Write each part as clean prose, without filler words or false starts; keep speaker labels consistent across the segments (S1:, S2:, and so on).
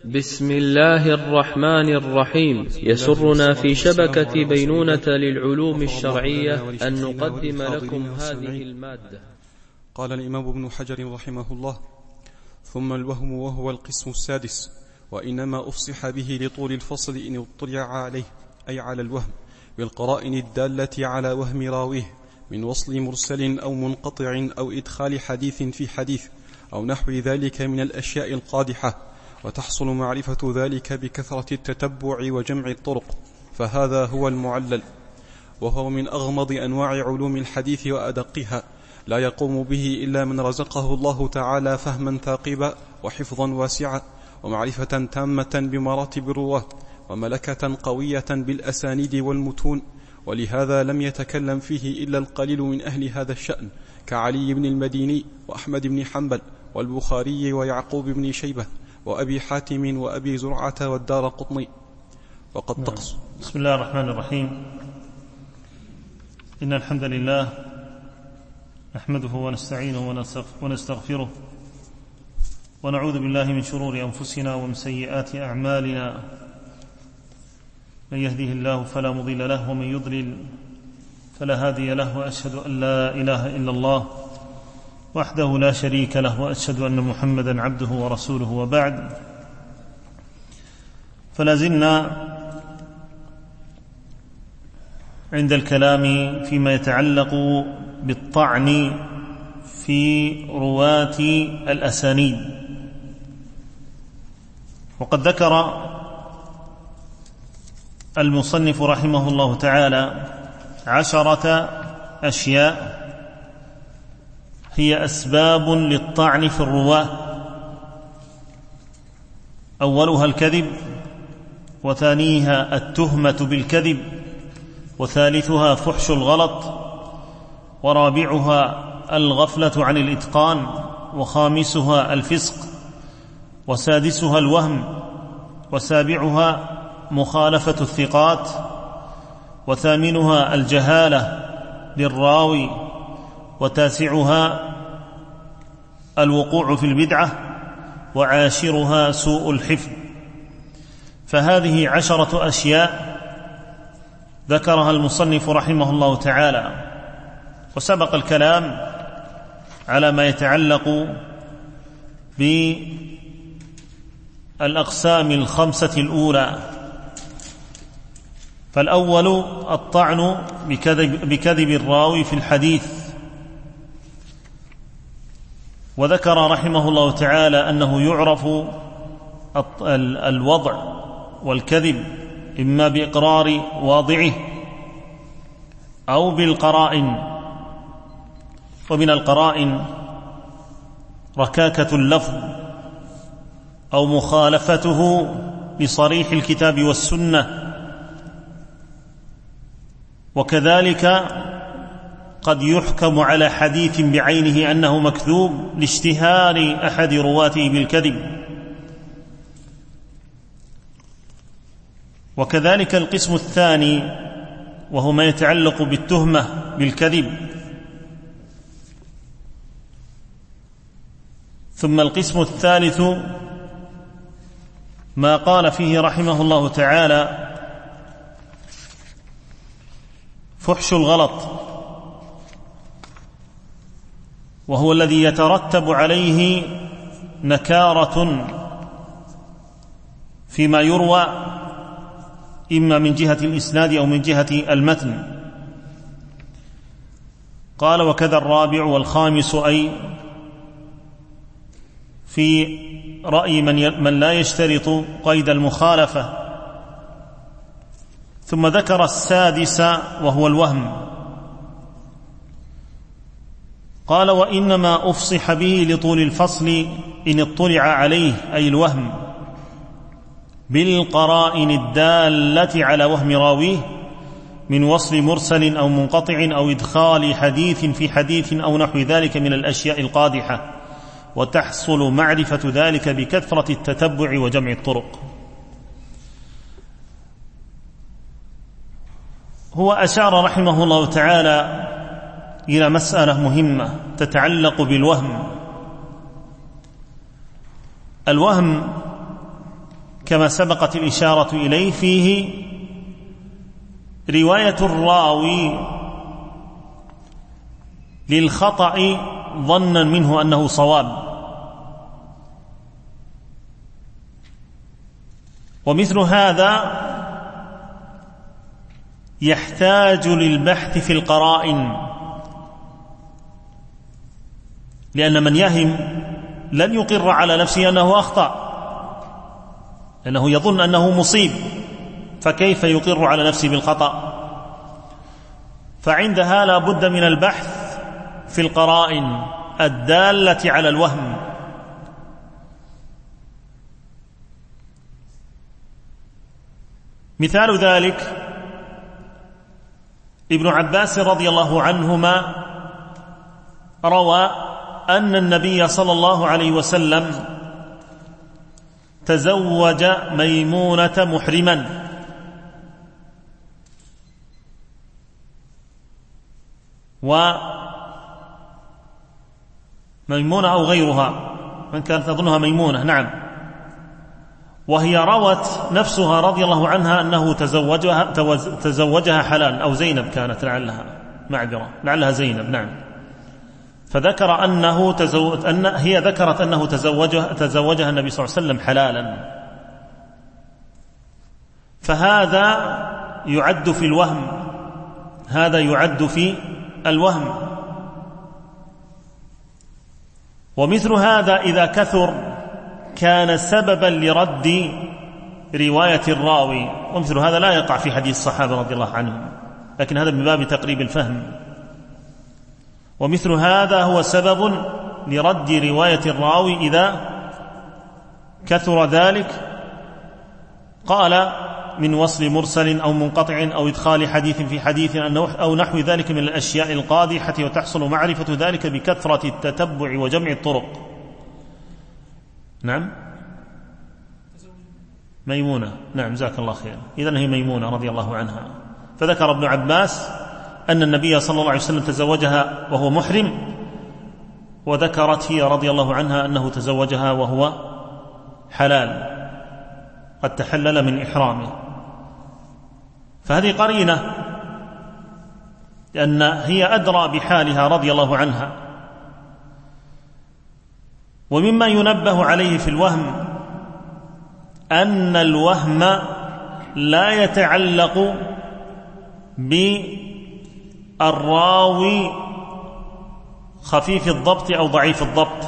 S1: بسم الله الرحمن الرحيم. يسرنا في شبكة بينونة للعلوم الشرعية أن نقدم لكم هذه المادة.
S2: قال الإمام ابن حجر رحمه الله: ثم الوهم وهو القسم السادس، وإنما أفصح به لطول الفصل إن اطلع عليه، أي على الوهم، بالقرائن الدالة على وهم راويه من وصل مرسل أو منقطع أو إدخال حديث في حديث أو نحو ذلك من الأشياء القادحة، وتحصل معرفة ذلك بكثرة التتبع وجمع الطرق، فهذا هو المعلل، وهو من أغمض أنواع علوم الحديث وأدقها، لا يقوم به إلا من رزقه الله تعالى فهما ثاقبا وحفظا واسعا ومعرفة تامة بمراتب الرواه وملكة قوية بالأسانيد والمتون. ولهذا لم يتكلم فيه إلا القليل من أهل هذا الشأن، كعلي بن المديني وأحمد بن حنبل والبخاري ويعقوب بن شيبة وأبي حاتم وأبي زرعة والدار قطني. وقد تقص.
S3: بسم الله الرحمن الرحيم. إن الحمد لله نحمده ونستعينه ونستغفره ونعوذ بالله من شرور أنفسنا ومن سيئات أعمالنا، من يهده الله فلا مضل له ومن يضلل فلا هادي له، وأشهد أن لا إله إلا الله وحده لا شريك له، وأشهد أن محمدا عبده ورسوله. وبعد، فلازلنا عند الكلام فيما يتعلق بالطعن في رواة الأسانيد، وقد ذكر المصنف رحمه الله تعالى 10 أشياء هي أسباب للطعن في الرواة. أولها الكذب، وثانيها التهمة بالكذب، وثالثها فحش الغلط، ورابعها الغفلة عن الإتقان، وخامسها الفسق، وسادسها الوهم، وسابعها مخالفة الثقات، وثامنها الجهالة للراوي، وتاسعها الوقوع في البدعة، وعاشرها سوء الحفظ. فهذه 10 أشياء ذكرها المصنف رحمه الله تعالى، وسبق الكلام على ما يتعلق بالأقسام 5 الأولى. فالأول الطعن بكذب الراوي في الحديث، وذكر رحمه الله تعالى أنه يعرف الوضع والكذب إما بإقرار واضعه أو بالقرائن، ومن القرائن ركاكة اللفظ أو مخالفته لصريح الكتاب والسنة، وكذلك قد يحكم على حديث بعينه أنه مكذوب لاشتهار أحد رواته بالكذب. وكذلك القسم الثاني وهو ما يتعلق بالتهمة بالكذب. ثم القسم الثالث ما قال فيه رحمه الله تعالى فحش الغلط، وهو الذي يترتب عليه نكارة فيما يروى إما من جهة الإسناد أو من جهة المتن. قال: وكذا الرابع والخامس، أي في رأي من لا يشترط قيد المخالفة. ثم ذكر السادس وهو الوهم. قال: وإنما أفصح به لطول الفصل إن اطلع عليه، أي الوهم، بالقرائن الدالة على وهم راويه من وصل مرسل أو منقطع أو إدخال حديث في حديث أو نحو ذلك من الأشياء القادحة، وتحصل معرفة ذلك بكثرة التتبع وجمع الطرق. هو أشار رحمه الله تعالى إلى مسألة مهمة تتعلق بالوهم. الوهم كما سبقت الإشارة إليه فيه رواية الراوي للخطأ ظنا منه أنه صواب، ومثل هذا يحتاج للبحث في القرائن، لأن من يهم لن يقر على نفسه أنه أخطأ، لأنه يظن أنه مصيب، فكيف يقر على نفسه بالخطأ؟ فعندها لا بد من البحث في القرائن الدالة على الوهم. مثال ذلك ابن عباس رضي الله عنهما روى أن النبي صلى الله عليه وسلم تزوج ميمونة محرما، وميمونة أو غيرها من كانت تظنها ميمونة، نعم، وهي روت نفسها رضي الله عنها أنه تزوجها حلال، أو زينب كانت لعلها، معذرة، لعلها زينب، نعم، فذكر هي ذكرت أنه تزوجها النبي صلى الله عليه وسلم حلالا، فهذا يعد في الوهم، هذا يعد في الوهم. ومثل هذا إذا كثر كان سببا لرد رواية الراوي، ومثل هذا لا يقع في حديث الصحابة رضي الله عنهم، لكن هذا من باب تقريب الفهم. ومثل هذا هو سبب لرد رواية الراوي إذا كثر ذلك، قال من وصل مرسل أو منقطع أو إدخال حديث في حديث أو نحو ذلك من الأشياء القادحة، وتحصل معرفة ذلك بكثرة التتبع وجمع الطرق. نعم، ميمونة، نعم، جزاك الله خير، إذن هي ميمونة رضي الله عنها. فذكر ابن عباس أن النبي صلى الله عليه وسلم تزوجها وهو محرم، وذكرت هي رضي الله عنها أنه تزوجها وهو حلال، قد تحلل من إحرامه. فهذه قرينة، لأن هي أدرى بحالها رضي الله عنها. ومما ينبه عليه في الوهم أن الوهم لا يتعلق بالراوي خفيف الضبط أو ضعيف الضبط،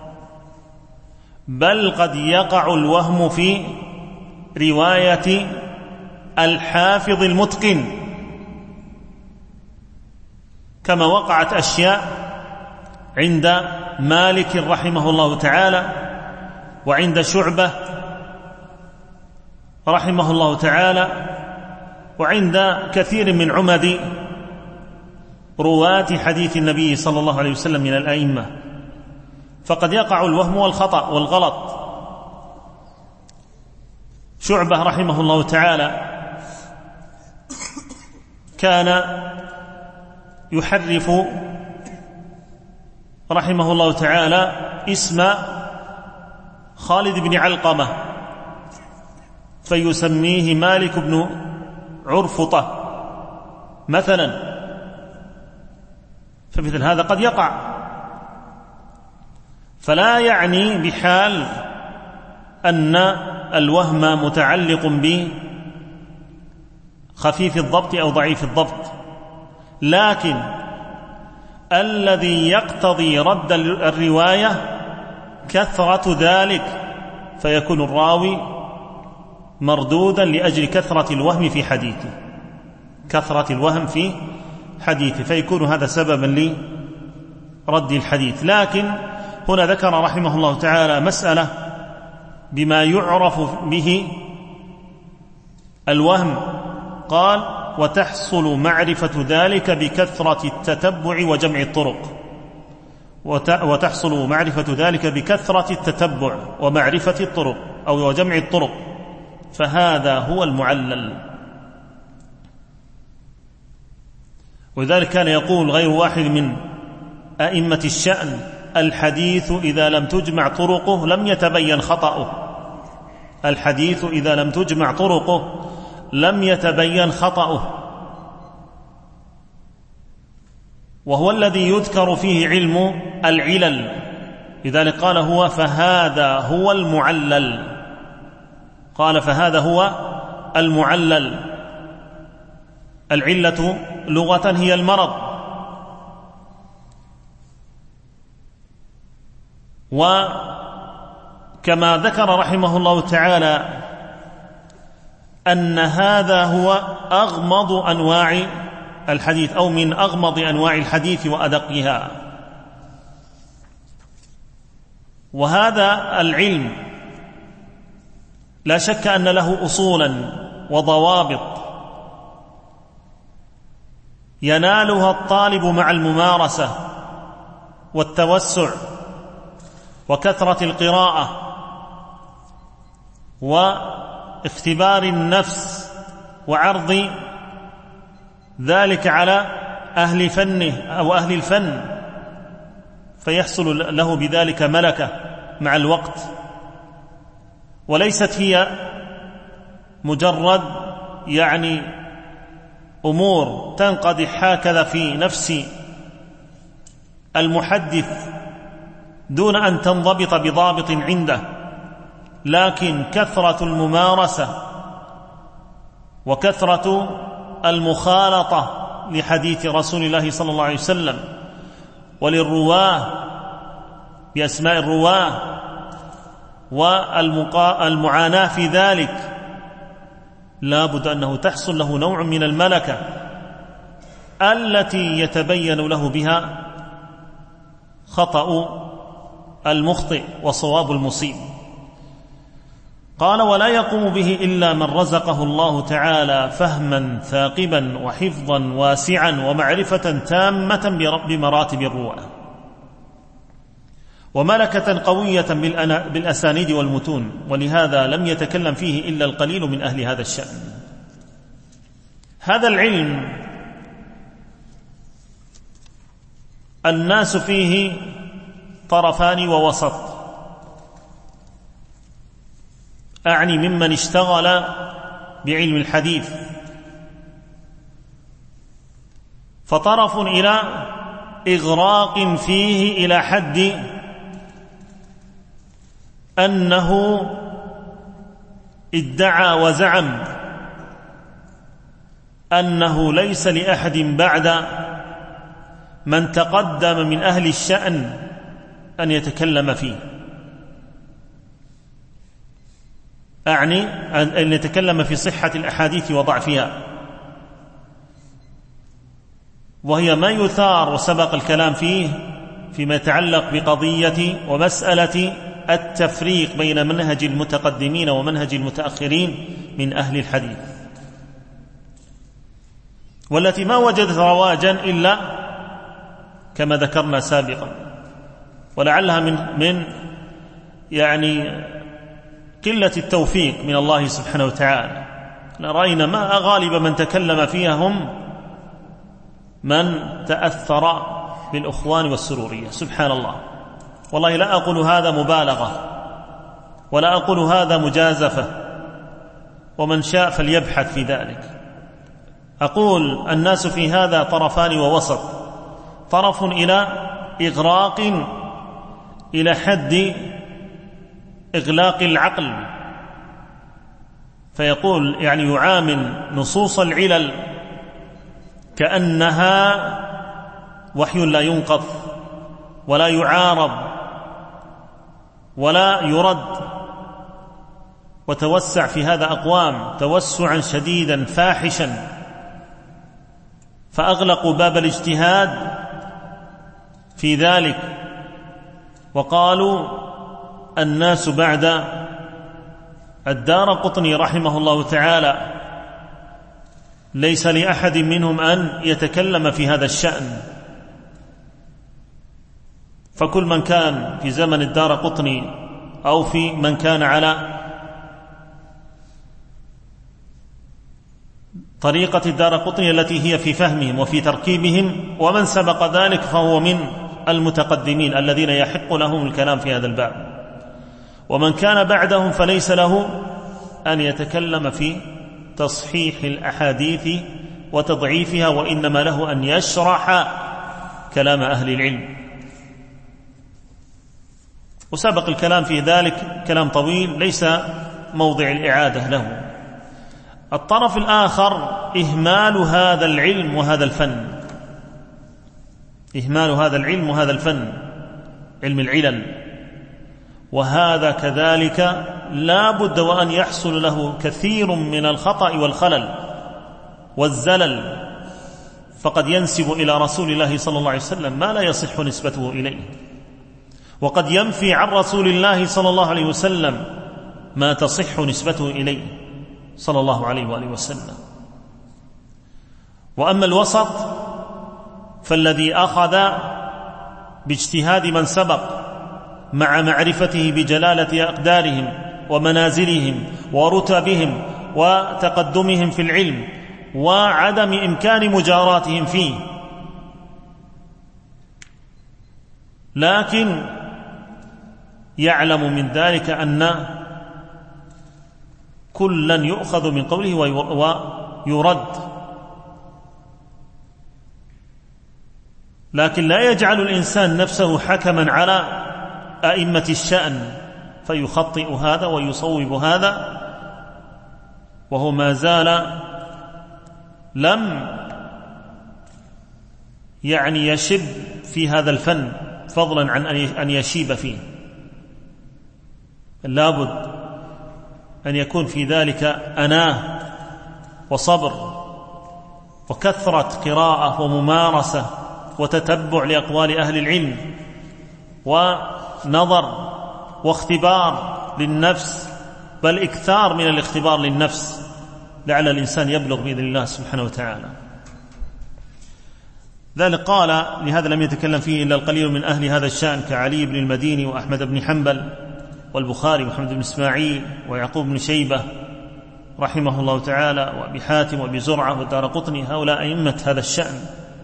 S3: بل قد يقع الوهم في رواية الحافظ المتقن، كما وقعت أشياء عند مالك رحمه الله تعالى، وعند شعبة رحمه الله تعالى، وعند كثير من عمد رواة حديث النبي صلى الله عليه وسلم من الأئمة، فقد يقع الوهم والخطأ والغلط. شعبة رحمه الله تعالى كان يحرف رحمه الله تعالى اسم خالد بن علقمة فيسميه مالك بن عرفطة مثلا، فمثل هذا قد يقع، فلا يعني بحال أن الوهم متعلق بخفيف الضبط أو ضعيف الضبط، لكن الذي يقتضي رد الرواية كثرة ذلك، فيكون الراوي مردودا لأجل كثرة الوهم في حديثه، كثرة الوهم في حديثه، فيكون هذا سببا لرد الحديث. لكن هنا ذكر رحمه الله تعالى مسألة بما يعرف به الوهم، قال وتحصل معرفة ذلك بكثرة التتبع وجمع الطرق، وتحصل معرفة ذلك بكثرة التتبع ومعرفة الطرق أو وجمع الطرق، فهذا هو المعلل. ولذلك كان يقول غير واحد من أئمة الشأن: الحديث إذا لم تجمع طرقه لم يتبين خطأه، الحديث إذا لم تجمع طرقه لم يتبين خطأه، وهو الذي يذكر فيه علم العلل، لذلك قال هو فهذا هو المعلل، قال فهذا هو المعلل. العلة لغة هي المرض، وكما ذكر رحمه الله تعالى أن هذا هو أغمض أنواع الحديث أو من أغمض أنواع الحديث وأدقها. وهذا العلم لا شك أن له أصولا وضوابط ينالها الطالب مع الممارسة والتوسع وكثرة القراءة واختبار النفس وعرض ذلك على أهل فنه أو أهل الفن، فيحصل له بذلك ملكة مع الوقت. وليست هي مجرد أمور تنقدح هكذا في نفس المحدث دون أن تنضبط بضابط عنده، لكن كثرة الممارسة وكثرة المخالطة لحديث رسول الله صلى الله عليه وسلم وللرواه بأسماء الرواه والمعاناة في ذلك لا بد أنه تحصل له نوع من الملكة التي يتبين له بها خطأ المخطئ وصواب المصيب. قال ولا يقوم به إلا من رزقه الله تعالى فهما ثاقبا وحفظا واسعا ومعرفة تامة بمراتب الرواة وملكة قوية بالأسانيد والمتون، ولهذا لم يتكلم فيه إلا القليل من أهل هذا الشأن. هذا العلم الناس فيه طرفان ووسط، أعني ممن اشتغل بعلم الحديث، فطرف إلى إغراق فيه إلى حد أنه ادعى وزعم أنه ليس لأحد بعد من تقدم من أهل الشأن أن يتكلم فيه، أعني أن يتكلم في صحة الأحاديث وضعفها، وهي ما يثار وسبق الكلام فيه فيما يتعلق بقضية ومسألة التفريق بين منهج المتقدمين ومنهج المتأخرين من أهل الحديث، والتي ما وجدت رواجا إلا كما ذكرنا سابقا، ولعلها من قلة التوفيق من الله سبحانه وتعالى. رأينا ما غالب من تكلم فيها هم من تأثر بالأخوان والسرورية، سبحان الله. والله لا أقول هذا مبالغة ولا أقول هذا مجازفة، ومن شاء فليبحث في ذلك. أقول الناس في هذا طرفان ووسط، طرف إلى إغراق إلى حد إغلاق العقل، فيقول يعامل نصوص العلل كأنها وحي لا ينقض ولا يعارض ولا يرد، وتوسع في هذا أقوام توسعا شديدا فاحشا، فأغلقوا باب الاجتهاد في ذلك، وقالوا الناس بعد الدارقطني رحمه الله تعالى ليس لأحد منهم أن يتكلم في هذا الشأن، فكل من كان في زمن الدارقطني أو في من كان على طريقة الدارقطني التي هي في فهمهم وفي تركيبهم ومن سبق ذلك فهو من المتقدمين الذين يحق لهم الكلام في هذا الباب، ومن كان بعدهم فليس له أن يتكلم في تصحيح الأحاديث وتضعيفها، وإنما له أن يشرح كلام أهل العلم. وسبق الكلام في ذلك، كلام طويل ليس موضع الإعادة له. الطرف الآخر إهمال هذا العلم وهذا الفن، إهمال هذا العلم وهذا الفن، علم العلل، وهذا كذلك لا بد وأن يحصل له كثير من الخطأ والخلل والزلل، فقد ينسب إلى رسول الله صلى الله عليه وسلم ما لا يصح نسبته إليه، وقد ينفي عن رسول الله صلى الله عليه وسلم ما تصح نسبته إليه صلى الله عليه وآله وسلم. وأما الوسط فالذي أخذ باجتهاد من سبق مع معرفته بجلالة أقدارهم ومنازلهم ورتبهم وتقدمهم في العلم وعدم إمكان مجاراتهم فيه، لكن يعلم من ذلك أن كلا يؤخذ من قوله ويرد، لكن لا يجعل الإنسان نفسه حكما على أئمة الشأن فيخطئ هذا ويصوب هذا، وهو ما زال لم يشب في هذا الفن، فضلا عن أن يشيب فيه. لابد أن يكون في ذلك أناة وصبر وكثرة قراءة وممارسة وتتبع لأقوال أهل العلم ونظر واختبار للنفس، بل إكثار من الاختبار للنفس لعل الإنسان يبلغ بإذن الله سبحانه وتعالى. ذلك قال لهذا لم يتكلم فيه إلا القليل من أهل هذا الشأن كعلي بن المديني وأحمد بن حنبل والبخاري ومحمد بن إسماعيل ويعقوب بن شيبة رحمه الله تعالى وأبي حاتم وأبي زرعة والدارقطني، هؤلاء أئمة هذا الشأن.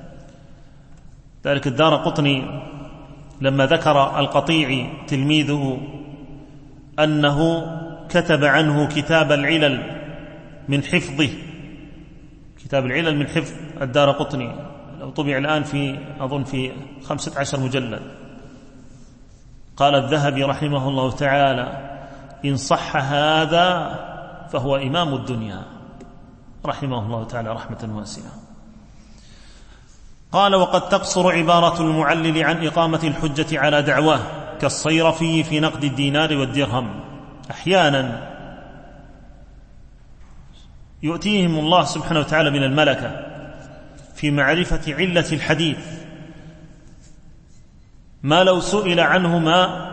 S3: ذلك الدارقطني لما ذكر القطيعي تلميذه أنه كتب عنه كتاب العلل من حفظه، كتاب العلل من حفظ الدارقطني، لو طبع الآن في أظن في 15 مجلد، قال الذهبي رحمه الله تعالى إن صح هذا فهو إمام الدنيا، رحمه الله تعالى رحمة واسعة. قال وقد تقصر عبارة المعلل عن إقامة الحجة على دعواه كالصيرفي في نقد الدينار والدرهم. أحيانا يؤتيهم الله سبحانه وتعالى من الملكة في معرفة علة الحديث ما لو سئل عنه ما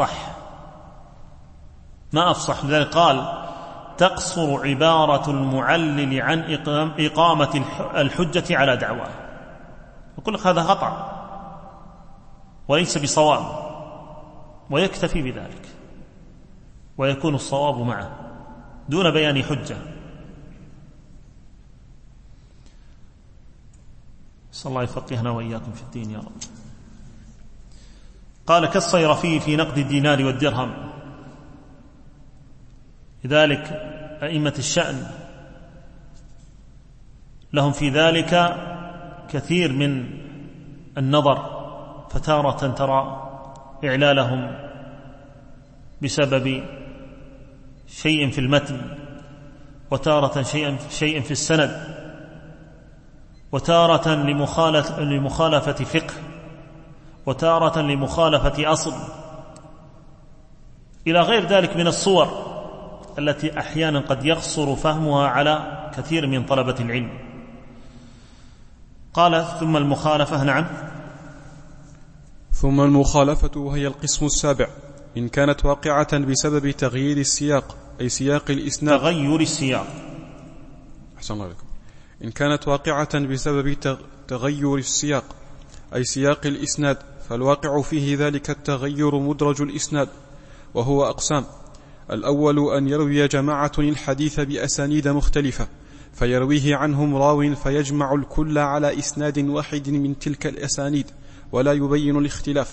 S3: أفصح. لذلك قال تقصر عبارة المعلل عن إقامة الحجة على دعواه. يقول لك هذا خطأ وليس بصواب، ويكتفي بذلك ويكون الصواب معه دون بيان حجة. صلى الله يفقهنا وإياكم في الدين يا رب. قال كالصيرفي في نقد الدينار والدرهم. لذلك أئمة الشأن لهم في ذلك كثير من النظر، فتارة ترى إعلالهم بسبب شيء في المتن، وتارة شيء في السند، وتارة لمخالفة فقه، وتارة لمخالفة أصل، إلى غير ذلك من الصور التي أحيانا قد يقصر فهمها على كثير من طلبة العلم. قال ثم المخالفة. نعم.
S2: ثم المخالفة وهي القسم السابع إن كانت واقعة بسبب تغيير السياق أي سياق الإسناد.
S3: تغير السياق.
S2: أحسن الله عليكم. إن كانت واقعة بسبب تغير السياق أي سياق الإسناد فالواقع فيه ذلك التغير مدرج الإسناد، وهو أقسام: الأول أن يروي جماعة الحديث بأسانيد مختلفة فيرويه عنهم راو فيجمع الكل على إسناد واحد من تلك الأسانيد ولا يبين الاختلاف.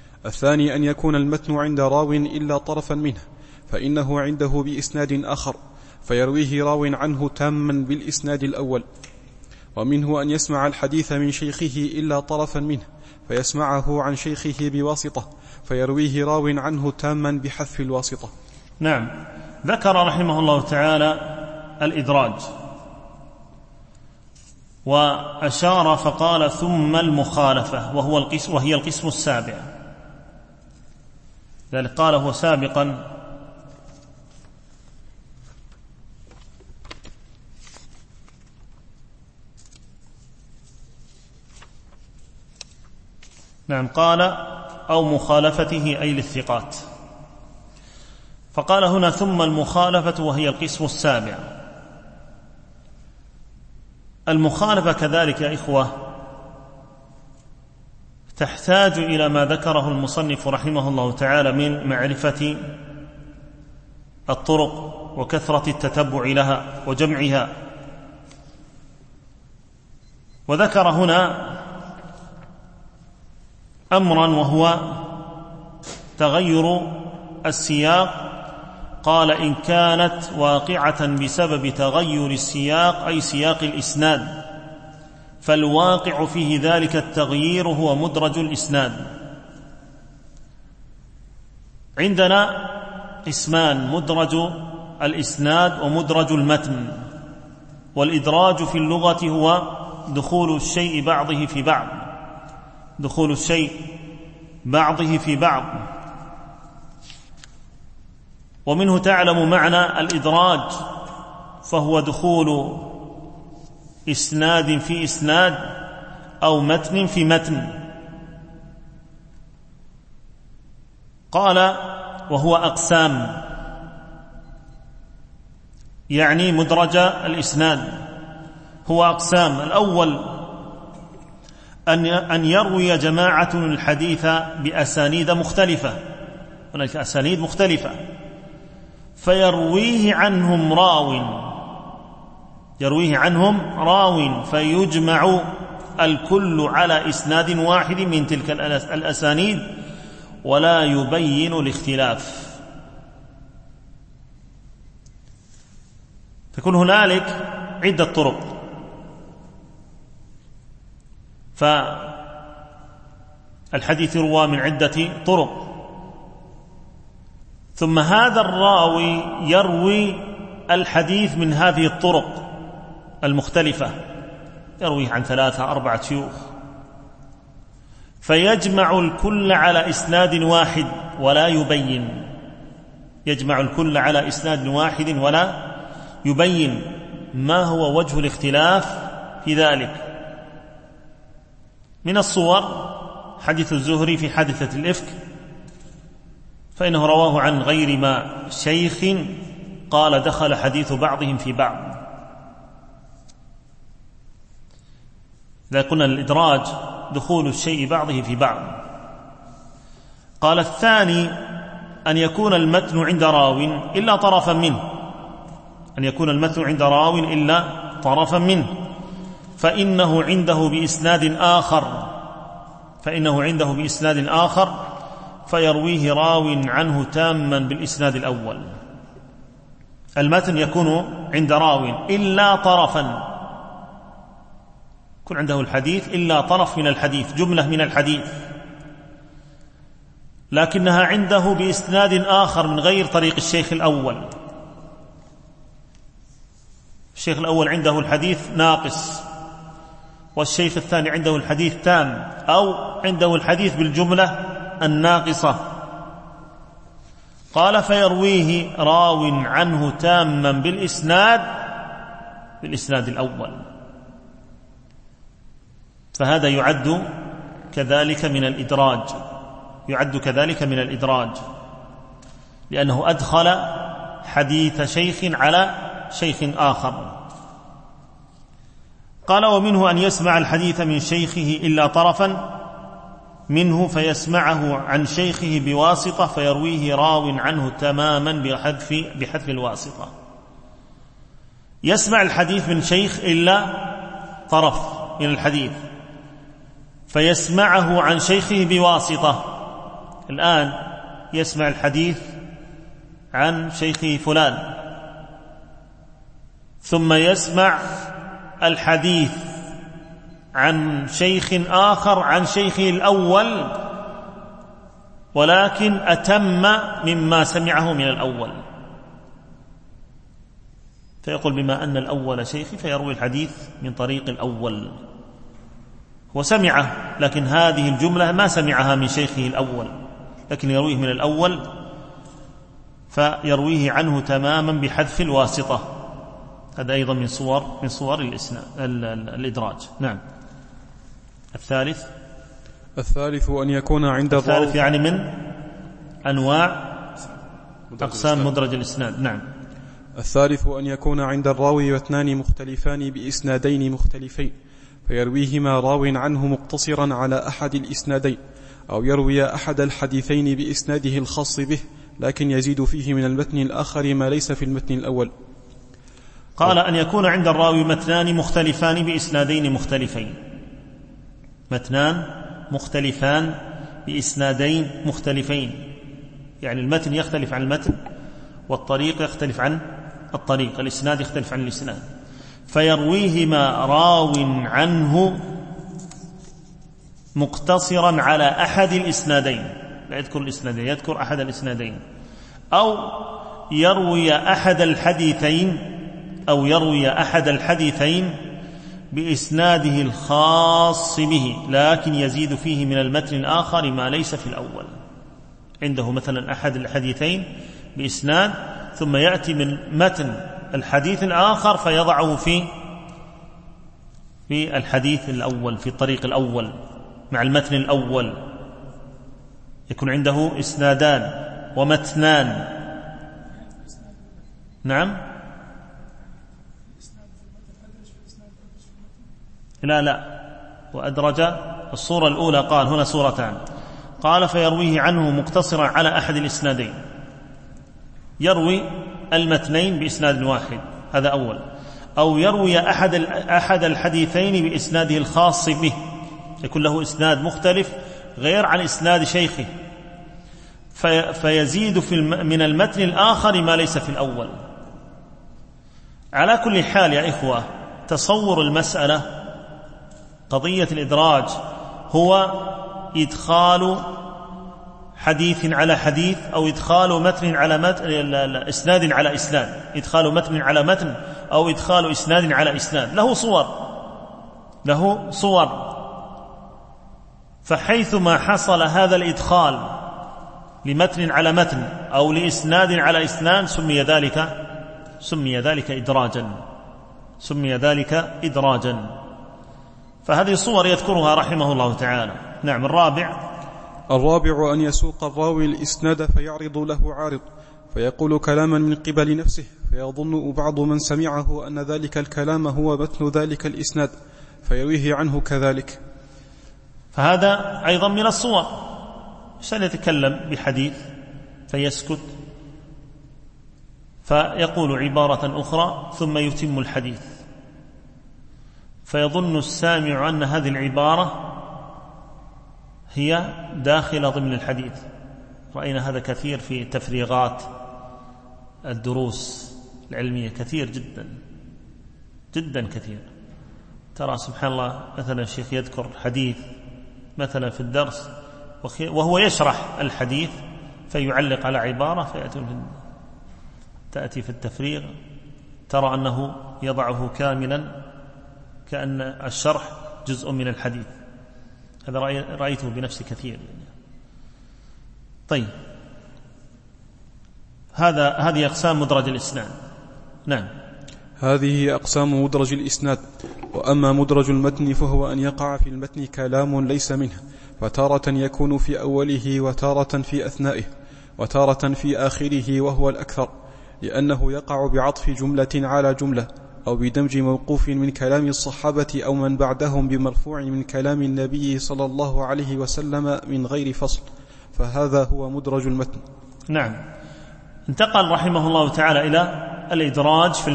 S2: الثاني أن يكون المتن عند راو إلا طرفا منه فإنه عنده بإسناد آخر فيرويه راو عنه تاما بالإسناد الأول. ومنه أن يسمع الحديث من شيخه إلا طرفا منه فيسمعه عن شيخه بواسطة فيرويه راو عنه تاما بحذف الواسطة.
S3: نعم. ذكر رحمه الله تعالى الإدراج وأشار فقال ثم المخالفة وهي القسم السابع. ذلك قال هو سابقا نعم قال أو مخالفته أي للثقات، فقال هنا ثم المخالفة وهي القسم السابع. المخالفة كذلك يا إخوة تحتاج إلى ما ذكره المصنف رحمه الله تعالى من معرفة الطرق وكثرة التتبع لها وجمعها. وذكر هنا أمرا وهو تغير السياق، قال إن كانت واقعة بسبب تغير السياق أي سياق الإسناد فالواقع فيه ذلك التغيير هو مدرج الإسناد. عندنا قسمان: مدرج الإسناد ومدرج المتن. والإدراج في اللغة هو دخول الشيء بعضه في بعض، دخول الشيء بعضه في بعض. ومنه تعلم معنى الإدراج، فهو دخول إسناد في إسناد أو متن في متن. قال وهو أقسام، يعني مدرج الإسناد هو أقسام. الأول أن يروي جماعة الحديث بأسانيد مختلفة، هناك أسانيد مختلفة، فيرويه عنهم راو فيجمع الكل على إسناد واحد من تلك الأسانيد ولا يبين الاختلاف. تكون هنالك عدة طرق، فالحديث يروى من عدة طرق، ثم هذا الراوي يروي الحديث من هذه الطرق المختلفة، يرويه عن 3-4 شيوخ، فيجمع الكل على إسناد واحد ولا يبين، يجمع الكل على إسناد واحد ولا يبين. ما هو وجه الاختلاف في ذلك؟ من الصور حديث الزهري في حادثة الإفك، فإنه رواه عن غير ما شيخ قال دخل حديث بعضهم في بعض. إذا قلنا الإدراج دخول الشيء بعضه في بعض. قال الثاني أن يكون المتن عند راو إلا طرفا منه، أن يكون المتن عند راو إلا طرفا منه، فإنه عنده بإسناد آخر فيرويه راو عنه تاما بالإسناد الأول. المتن يكون عند راو إلا طرفا، يكون عنده الحديث إلا طرف من الحديث، جملة من الحديث، لكنها عنده بإسناد آخر من غير طريق الشيخ الأول. الشيخ الأول عنده الحديث ناقص، والشيخ الثاني عنده الحديث تام، أو عنده الحديث بالجملة الناقصة. قال فيرويه راو عنه تاما بالإسناد الأول، فهذا يعد كذلك من الإدراج، لأنه أدخل حديث شيخ على شيخ آخر. قال ومنه أن يسمع الحديث من شيخه إلا طرفا منه فيسمعه عن شيخه بواسطة فيرويه راو عنه تماما بحذف الواسطة. يسمع الحديث من شيخ إلا طرف من الحديث فيسمعه عن شيخه بواسطة. الآن يسمع الحديث عن شيخه فلان ثم يسمع الحديث عن شيخ آخر عن شيخه الأول ولكن أتم مما سمعه من الأول، فيقول بما أن الأول شيخي فيروي الحديث من طريق الأول، وسمعه لكن هذه الجملة ما سمعها من شيخه الأول لكن يرويه من الأول، فيرويه عنه تماما بحذف الواسطة. هذا أيضا من صور الإدراج. نعم. الثالث
S2: أن يكون عند الراوي،
S3: الثالث يعني من أنواع أقسام مدرج الإسناد. نعم.
S2: الثالث أن يكون عند الراوي متنان مختلفان بإسنادين مختلفين، فيرويهما راو عنه مقتصرا على أحد الإسنادين، أو يروي أحد الحديثين بإسناده الخاص به لكن يزيد فيه من المتن الآخر ما ليس في المتن الأول.
S3: قال أن يكون عند الراوي متنان مختلفان بإسنادين مختلفين، متنان مختلفان بإسنادين مختلفين، يعني المتن يختلف عن المتن والطريق يختلف عن الطريق، الإسناد يختلف عن الإسناد، فيرويهما راو عنه مقتصرا على أحد الإسنادين، لا يذكر الإسنادين، يذكر أحد الإسنادين، أو يروي أحد الحديثين بإسناده الخاص به لكن يزيد فيه من المتن الآخر ما ليس في الأول. عنده مثلا أحد الحديثين بإسناد ثم يأتي من متن الحديث الآخر فيضعه في الحديث الأول، في الطريق الأول مع المتن الأول، يكون عنده إسنادان ومتنان. نعم. لا وأدرج الصورة الأولى، قال هنا صورتان، قال فيرويه عنه مقتصرا على أحد الإسنادين، يروي المتنين بإسناد واحد، هذا أول، أو يروي أحد الحديثين بإسناده الخاص به، يكون له إسناد مختلف غير عن إسناد شيخه، فيزيد من المتن الآخر ما ليس في الأول. على كل حال يا إخوة، تصور المسألة قضية الإدراج هو إدخال حديث على حديث، أو إدخال متن على متن، إسناد على إسناد، إدخال متن على متن، أو إدخال إسناد على إسناد، له صور. فحيثما حصل هذا الإدخال لمتن على متن أو لإسناد على إسناد سمي ذلك إدراجا. فهذه صور يذكرها رحمه الله تعالى. نعم.
S2: الرابع أن يسوق الراوي الإسناد فيعرض له عارض، فيقول كلاما من قبل نفسه، فيظن بعض من سمعه أن ذلك الكلام هو متن ذلك الإسناد فيرويه عنه كذلك.
S3: فهذا أيضا من الصور. سنتكلم بحديث فيسكت فيقول عبارة أخرى ثم يتم الحديث، فيظن السامع أن هذه العبارة هي داخلة ضمن الحديث. رأينا هذا كثير في تفريغات الدروس العلمية، كثير جدا جدا كثير. ترى سبحان الله مثلا الشيخ يذكر حديث مثلا في الدرس وهو يشرح الحديث فيعلق على عبارة تأتي في التفريغ ترى أنه يضعه كاملا كأن الشرح جزء من الحديث. هذا رأيته بنفسي كثير. طيب، هذه أقسام مدرج الإسناد. نعم.
S2: هذه أقسام مدرج الإسناد. وأما مدرج المتن فهو أن يقع في المتن كلام ليس منه، فتارة يكون في أوله وتارة في أثنائه وتارة في آخره، وهو الأكثر، لأنه يقع بعطف جملة على جملة، أو بدمج موقوف من كلام الصحابة أو من بعدهم بمرفوع من كلام النبي صلى الله عليه وسلم من غير فصل، فهذا هو مدرج المتن.
S3: نعم. انتقل رحمه الله تعالى إلى الإدراج في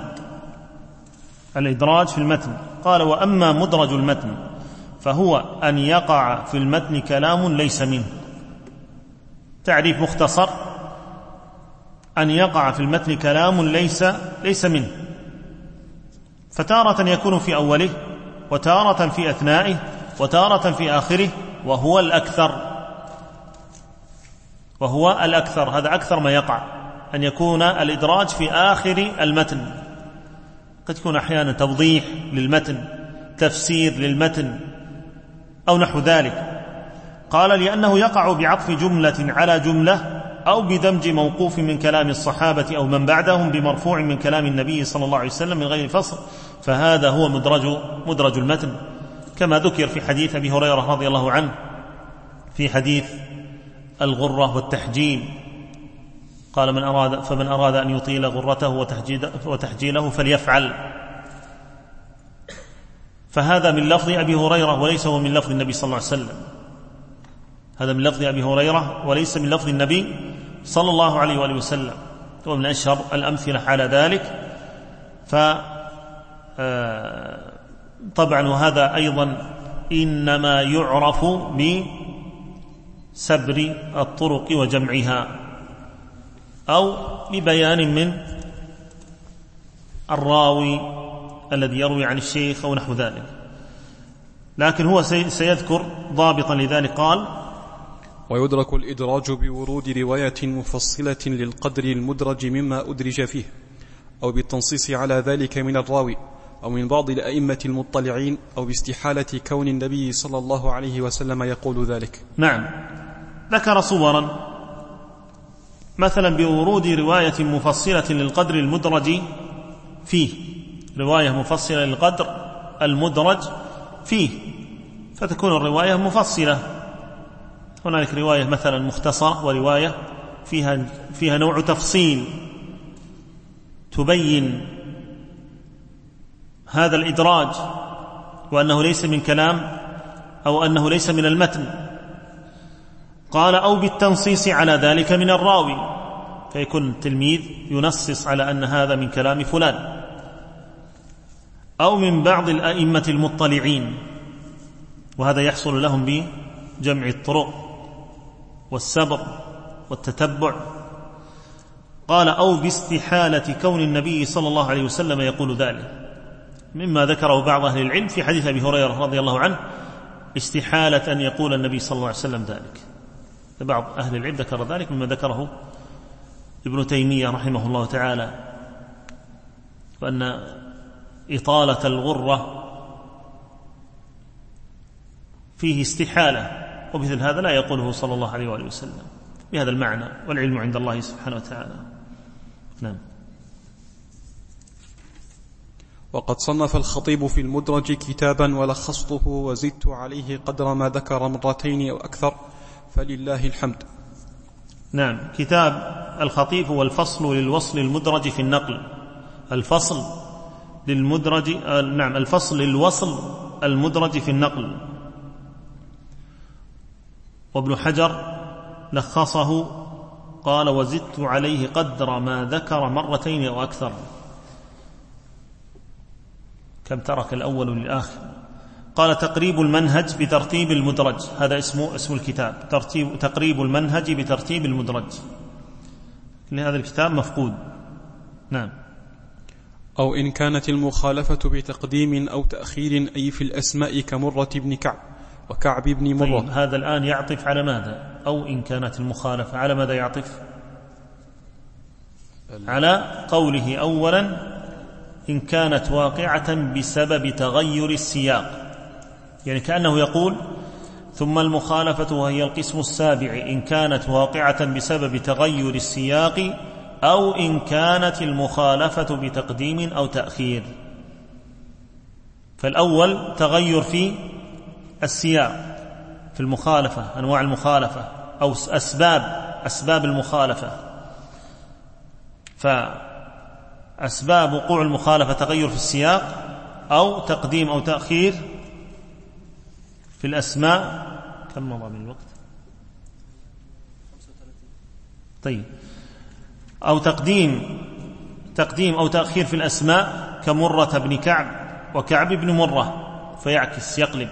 S3: المتن. قال وأما مدرج المتن فهو أن يقع في المتن كلام ليس منه. تعريف مختصر: أن يقع في المتن كلام ليس منه. فتارة يكون في أوله، وتارة في أثنائه، وتارة في آخره، وهو الأكثر. هذا أكثر ما يقع، أن يكون الإدراج في آخر المتن. قد يكون أحيانا توضيح للمتن، تفسير للمتن، أو نحو ذلك. قال: لأنه يقع بعطف جملة على جملة، أو بدمج موقوف من كلام الصحابة أو من بعدهم بمرفوع من كلام النبي صلى الله عليه وسلم من غير فصل، فهذا هو مدرج المتن، كما ذكر في حديث أبي هريرة رضي الله عنه في حديث الغرة والتحجيل. قال: فمن أراد أن يطيل غرته وتحجيله فليفعل. فهذا من لفظ أبي هريرة وليس هو من لفظ النبي صلى الله عليه وسلم. هذا من لفظ أبي هريرة وليس من لفظ النبي صلى الله عليه وآله وسلم، هو من أشهر الأمثلة على ذلك. طبعا وهذا أيضا إنما يعرف بسبر الطرق وجمعها، أو ببيان من الراوي الذي يروي عن الشيخ أو نحو ذلك. لكن هو سيذكر ضابطا لذلك. قال:
S2: ويدرك الإدراج بورود رواية مفصلة للقدر المدرج مما أدرج فيه، أو بالتنصيص على ذلك من الراوي أو من بعض الأئمة المطلعين، أو باستحالة كون النبي صلى الله عليه وسلم يقول ذلك.
S3: نعم، ذكر صورا مثلا بورود رواية مفصلة للقدر المدرج فيه، رواية مفصلة للقدر المدرج فيه، فتكون الرواية مفصلة. هنالك رواية مثلا مختصرة، ورواية فيها نوع تفصيل تبين هذا الإدراج، وأنه ليس من كلام، أو أنه ليس من المتن. قال: أو بالتنصيص على ذلك من الراوي، فيكون التلميذ ينصص على أن هذا من كلام فلان، أو من بعض الأئمة المطلعين، وهذا يحصل لهم بجمع الطرق والسبر والتتبع. قال: أو باستحالة كون النبي صلى الله عليه وسلم يقول ذلك، مما ذكره بعض أهل العلم في حديث أبي هريرة رضي الله عنه، استحالة أن يقول النبي صلى الله عليه وسلم ذلك. بعض أهل العلم ذكر ذلك، مما ذكره ابن تيمية رحمه الله تعالى، وأن إطالة الغرة فيه استحالة، ومثل هذا لا يقوله صلى الله عليه وآله وسلم بهذا المعنى، والعلم عند الله سبحانه وتعالى. نعم.
S2: وقد صنف الخطيب في المدرج كتابا ولخصته وزدت عليه قدر ما ذكر مرتين أو أكثر، فلله الحمد.
S3: نعم، كتاب الخطيب هو الفصل للوصل المدرج في النقل، الفصل للمدرج، نعم، الفصل للوصل المدرج في النقل. وابن حجر لخصه قال: وزدت عليه قدر ما ذكر مرتين أو أكثر. كم ترك الأول للآخر. قال: تقريب المنهج بترتيب المدرج، هذا اسم الكتاب، تقريب المنهج بترتيب المدرج، لهذا الكتاب مفقود. نعم.
S2: أو إن كانت المخالفة بتقديم أو تأخير، أي في الأسماء كمرة بن كعب وكعب بن مرة.
S3: طيب، هذا الآن يعطف على ماذا؟ أو إن كانت المخالفة على ماذا يعطف؟ على قوله أولا: إن كانت واقعة بسبب تغير السياق، يعني كأنه يقول: ثم المخالفة وهي القسم السابع إن كانت واقعة بسبب تغير السياق، أو إن كانت المخالفة بتقديم أو تأخير. فالأول تغير في السياق، في المخالفة، أنواع المخالفة أو أسباب المخالفة. فأسباب وقوع المخالفة تغير في السياق، أو تقديم أو تأخير في الأسماء. كم مضى من الوقت؟ طيب. أو تقديم أو تأخير في الأسماء كمرة بن كعب وكعب بن مرة، فيعكس يقلب،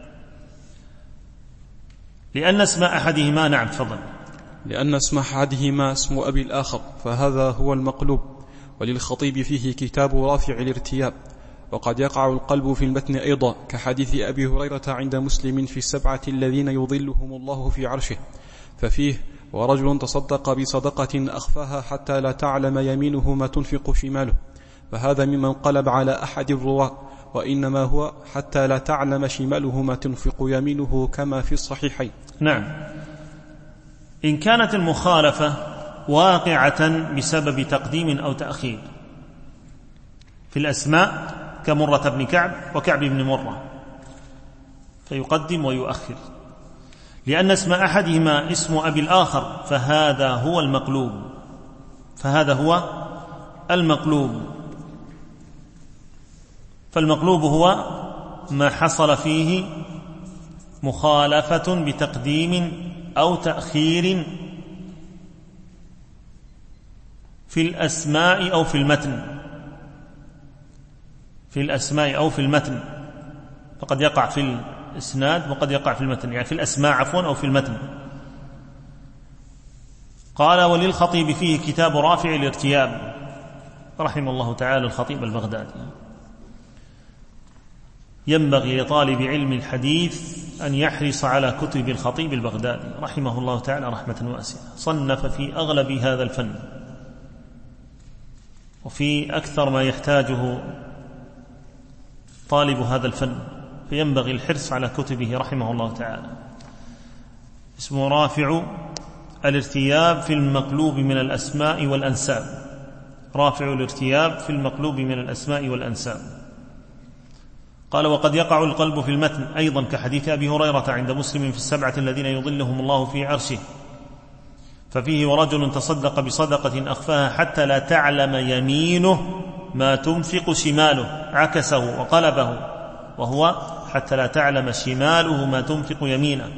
S3: لأن اسم أحدهما، نعم تفضل،
S2: لأن اسم أحدهما اسم أبي الآخر، فهذا هو المقلوب. وللخطيب فيه كتاب رافع الارتياب، وقد يقع القلب في المتن أيضا كحديث أبي هريرة عند مسلم في 7 الذين يظلهم الله في عرشه، ففيه: ورجل تصدق بصدقة أخفاها حتى لا تعلم يمينه ما تنفق شماله، فهذا ممن قلب على أحد الرواة، وإنما هو حتى لا تعلم شماله ما تنفق يمينه كما في الصحيحين.
S3: نعم. إن كانت المخالفة واقعة بسبب تقديم أو تأخير في الأسماء كمرة بن كعب وكعب بن مرة، فيقدم ويؤخر، لأن اسم أحدهما اسم أبي الآخر، فهذا هو المقلوب. فالمقلوب هو ما حصل فيه مخالفة بتقديم أو تأخير في الأسماء أو في المتن، فقد يقع في الإسناد وقد يقع في المتن، يعني في الأسماء أو في المتن. قال: وللخطيب فيه كتاب رافع الارتياب، رحم الله تعالى الخطيب البغدادي. ينبغي لطالب علم الحديث أن يحرص على كتب الخطيب البغدادي رحمه الله تعالى رحمة واسعة. صنف في أغلب هذا الفن وفي أكثر ما يحتاجه طالب هذا الفن، فينبغي الحرص على كتبه رحمه الله تعالى. اسمه رافع الارتياب في المقلوب من الأسماء والأنساب. رافع الارتياب في المقلوب من الأسماء والأنساب. قال: وقد يقع القلب في المتن أيضا كحديث أبي هريرة عند مسلم في 7 الذين يظلهم الله في عرشه، ففيه: ورجل تصدق بصدقة أخفاها حتى لا تعلم يمينه ما تنفق شماله، عكسه وقلبه، وهو حتى لا تعلم شماله ما تنفق يمينه،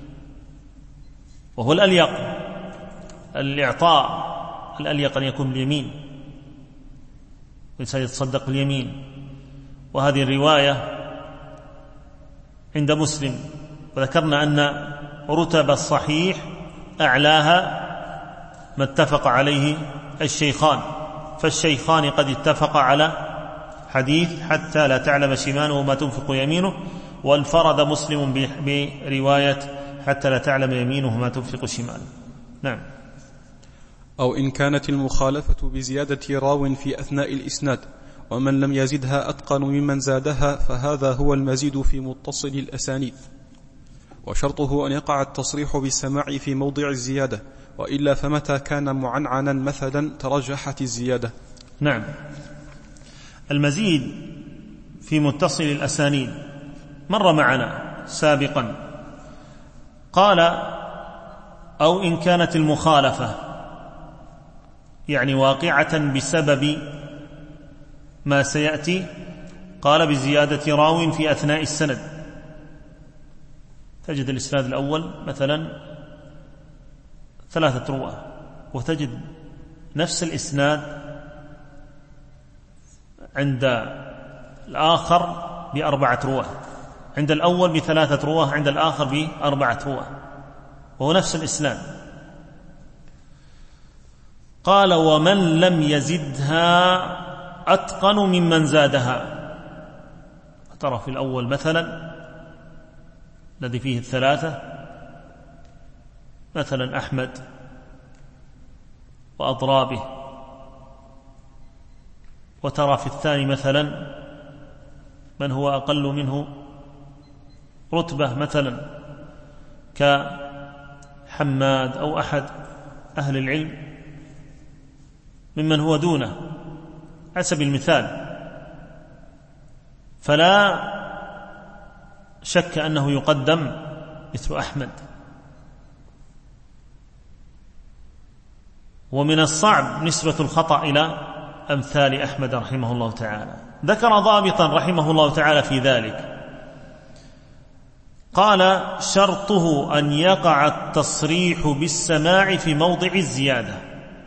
S3: وهو الأليق. الإعطاء الأليق أن يكون باليمين، الإنسان يتصدق باليمين. وهذه الرواية عند مسلم، وذكرنا أن رتب الصحيح أعلاها ما اتفق عليه الشيخان، فالشيخان قد اتفق على حديث حتى لا تعلم شماله ما تنفق يمينه، وانفرد مسلم برواية حتى لا تعلم يمينه ما تنفق شماله. نعم.
S2: أو إن كانت المخالفة بزيادة راو في أثناء الإسناد، ومن لم يزدها أتقن ممن زادها، فهذا هو المزيد في متصل الأسانيد، وشرطه أن يقع التصريح بالسماع في موضع الزيادة، وإلا فمتى كان معنعنا مثلا ترجحت الزيادة.
S3: نعم. المزيد في متصل الأسانيد مر معنا سابقا. قال: أو إن كانت المخالفة يعني واقعة بسبب ما سيأتي، قال: بزيادة راو في أثناء السند. تجد الإسناد الأول مثلا 3 رواة، وتجد نفس الإسناد عند الآخر ب4 رواة، عند الأول ب3 رواة، عند الآخر ب4 رواة، وهو نفس الإسناد. قال: ومن لم يزدها أتقن ممن زادها. ترى في الأول مثلا الذي فيه 3 مثلا أحمد وأضرابه، وترى في الثاني مثلا من هو أقل منه رتبة، مثلا كحماد أو أحد أهل العلم ممن هو دونه حسب المثال، فلا شك أنه يقدم مثل أحمد. ومن الصعب نسبة الخطأ إلى أمثال أحمد رحمه الله تعالى. ذكر ضابطا رحمه الله تعالى في ذلك، قال: شرطه أن يقع التصريح بالسماع في موضع الزيادة.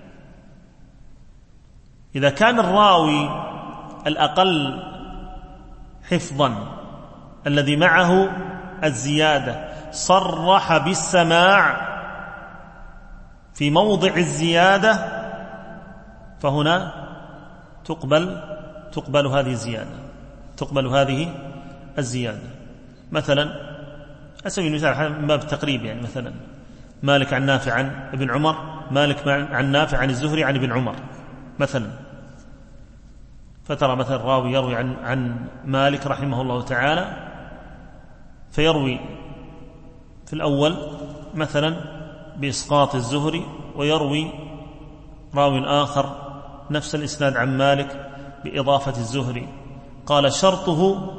S3: إذا كان الراوي الأقل حفظا الذي معه الزيادة صرح بالسماع في موضع الزيادة، فهنا تقبل هذه الزيادة. تقبل هذه الزيادة. مثلا أسوي المثال من باب التقريب، يعني مثلا مالك عن نافع عن ابن عمر، مالك عن نافع عن الزهري عن ابن عمر مثلا، فترى مثلا راوي يروي عن مالك رحمه الله تعالى، فيروي في الأول مثلا بإسقاط الزهري، ويروي راوي آخر نفس الإسناد عن مالك بإضافة الزهري. قال شرطه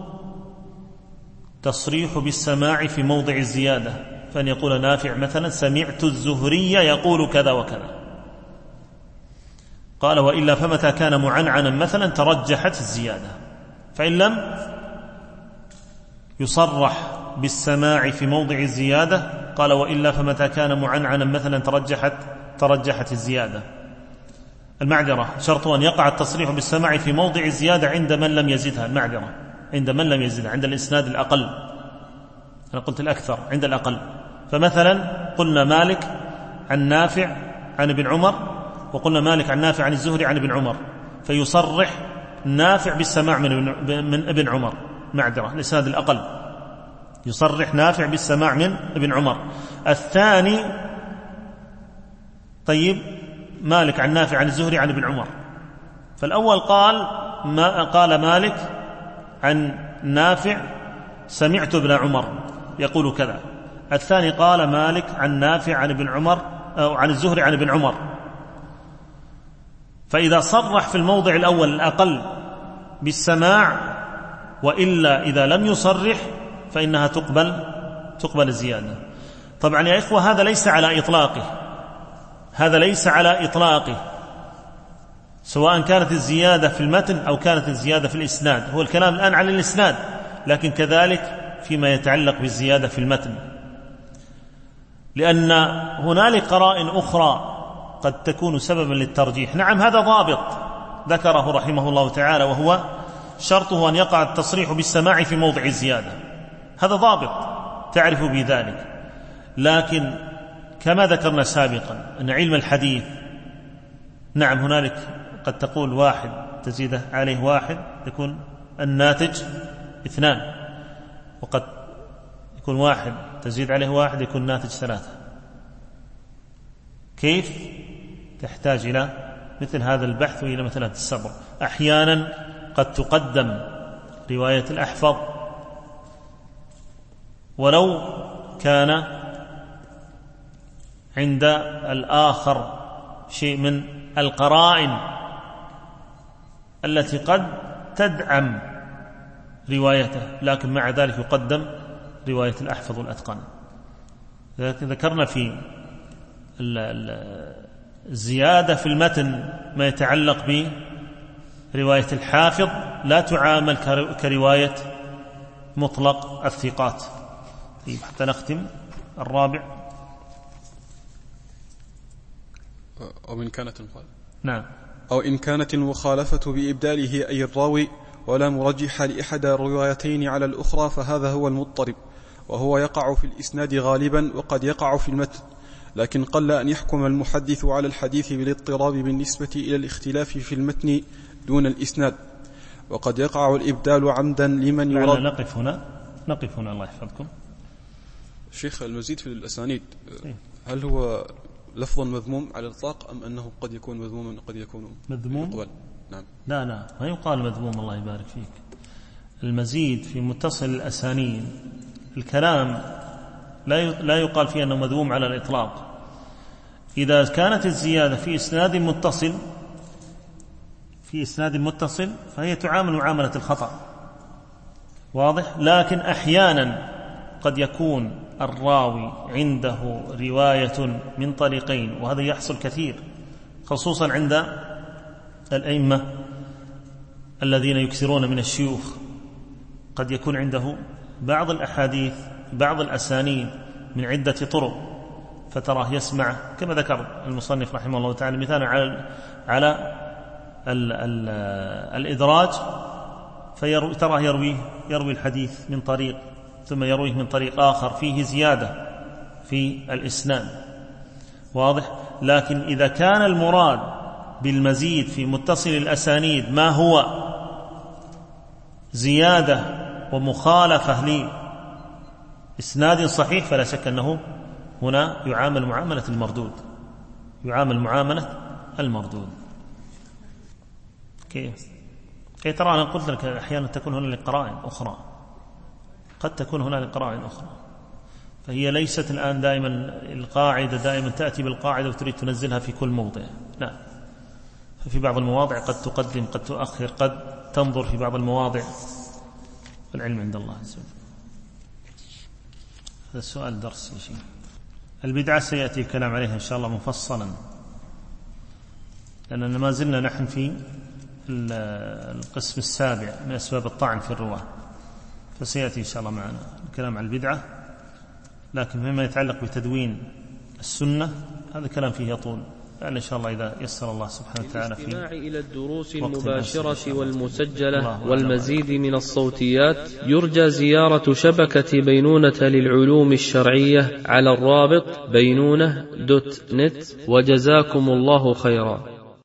S3: تصريح بالسماع في موضع الزيادة، فأن يقول نافع مثلا سمعت الزهري يقول كذا وكذا. قال وإلا فمتى كان معنعنا مثلا ترجحت الزيادة. فإن لم يصرح بالسماع في موضع الزيادة قال وإلا فمتى كان معنعنا مثلا ترجحت الزيادة. المعذرة شرط أن يقع التصريح بالسماع في موضع الزيادة عند من لم يزدها، المعذرة عند من لم يزدها، عند الإسناد الأقل. أنا قلت الأكثر، عند الأقل. فمثلا قلنا مالك عن نافع عن ابن عمر، وقلنا مالك عن نافع عن الزهري عن ابن عمر، فيصرح نافع بالسماع من ابن عمر، معذرة الإسناد الأقل يصرح نافع بالسماع من ابن عمر. الثاني طيب مالك عن نافع عن الزهري عن ابن عمر، فالأول قال مالك عن نافع سمعت ابن عمر يقول كذا. الثاني قال مالك عن نافع عن ابن عمر أو عن الزهري عن ابن عمر. فإذا صرح في الموضع الأول الأقل بالسماع، وإلا إذا لم يصرح فإنها تقبل الزيادة. طبعا يا إخوة هذا ليس على إطلاقه، هذا ليس على إطلاقه، سواء كانت الزيادة في المتن أو كانت الزيادة في الإسناد. هو الكلام الآن عن الإسناد، لكن كذلك فيما يتعلق بالزيادة في المتن، لأن هنالك قرائن أخرى قد تكون سببا للترجيح. نعم هذا ضابط ذكره رحمه الله تعالى، وهو شرطه أن يقع التصريح بالسماع في موضع الزيادة، هذا ضابط تعرف بذلك. لكن كما ذكرنا سابقا أن علم الحديث نعم هنالك قد تقول واحد تزيد عليه واحد يكون الناتج اثنان، وقد يكون واحد تزيد عليه واحد يكون ناتج ثلاثة. كيف؟ تحتاج إلى مثل هذا البحث وإلى مثل هذا الصبر. أحيانا قد تقدم رواية الأحفظ ولو كان عند الآخر شيء من القرائن التي قد تدعم روايته، لكن مع ذلك يقدم رواية الأحفظ والأتقن. ذكرنا في الزيادة في المتن ما يتعلق برواية الحافظ لا تعامل كرواية مطلق الثقات. حتى نختم الرابع.
S2: أو إن كانت المخالفة.
S3: نعم.
S2: أو إن كانت المخالفة بإبداله أي الراوي ولا مرجح لإحدى الروايتين على الأخرى، فهذا هو المضطرب، وهو يقع في الإسناد غالبا وقد يقع في المتن، لكن قل أن يحكم المحدث على الحديث بالاضطراب بالنسبة إلى الاختلاف في المتن دون الإسناد، وقد يقع الإبدال عمدا لمن يراد.
S3: نقف هنا الله يحفظكم.
S2: شيخ المزيد في الأسانيد هل هو لفظا مذموم على الإطلاق أم أنه قد يكون مذموما وقد يكون
S3: مذموم؟
S2: نعم.
S3: لا ما يقال مذموم، الله يبارك فيك. المزيد في متصل الأسانيد الكلام لا يقال فيه أنه مذموم على الإطلاق. إذا كانت الزيادة في إسناد متصل فهي تعامل معاملة الخطأ، واضح. لكن أحيانا قد يكون الراوي عنده رواية من طريقين، وهذا يحصل كثير خصوصا عند الأئمة الذين يكثرون من الشيوخ. قد يكون عنده بعض الأحاديث بعض الأسانيد من عدة طرق، فتراه يسمع كما ذكر المصنف رحمه الله تعالى مثالا على الإدراج، فتراه يروي الحديث من طريق ثم يرويه من طريق آخر فيه زيادة في الإسناد، واضح. لكن إذا كان المراد بالمزيد في متصل الأسانيد ما هو زيادة ومخالفة لإسناد صحيح فلا شك أنه هنا يعامل معاملة المردود. كي ترى أنا قلت لك أحيانا تكون هنا لقرائن أخرى، قد تكون هنا لقرائن أخرى، فهي ليست الآن دائما القاعدة دائما تأتي بالقاعدة وتريد تنزلها في كل موضع، لا، ففي بعض المواضع قد تقدم قد تؤخر، قد تنظر في بعض المواضع، والعلم عند الله عز وجل. هذا السؤال درس يا شيخ. البدعة سيأتي كلام عليها إن شاء الله مفصلا، لأننا ما زلنا نحن في القسم السابع من أسباب الطعن في الرواة، فسيأتي إن شاء الله معنا الكلام عن البدعة، لكن مما يتعلق بتدوين السنة هذا الكلام فيه يطول، لأن إن شاء الله إذا يسر الله سبحانه وتعالى في
S1: الاستماع إلى الدروس المباشرة والمسجلة والمزيد من الصوتيات يرجى زيارة شبكة بينونة للعلوم الشرعية على الرابط بينونة.net، وجزاكم الله خيرا.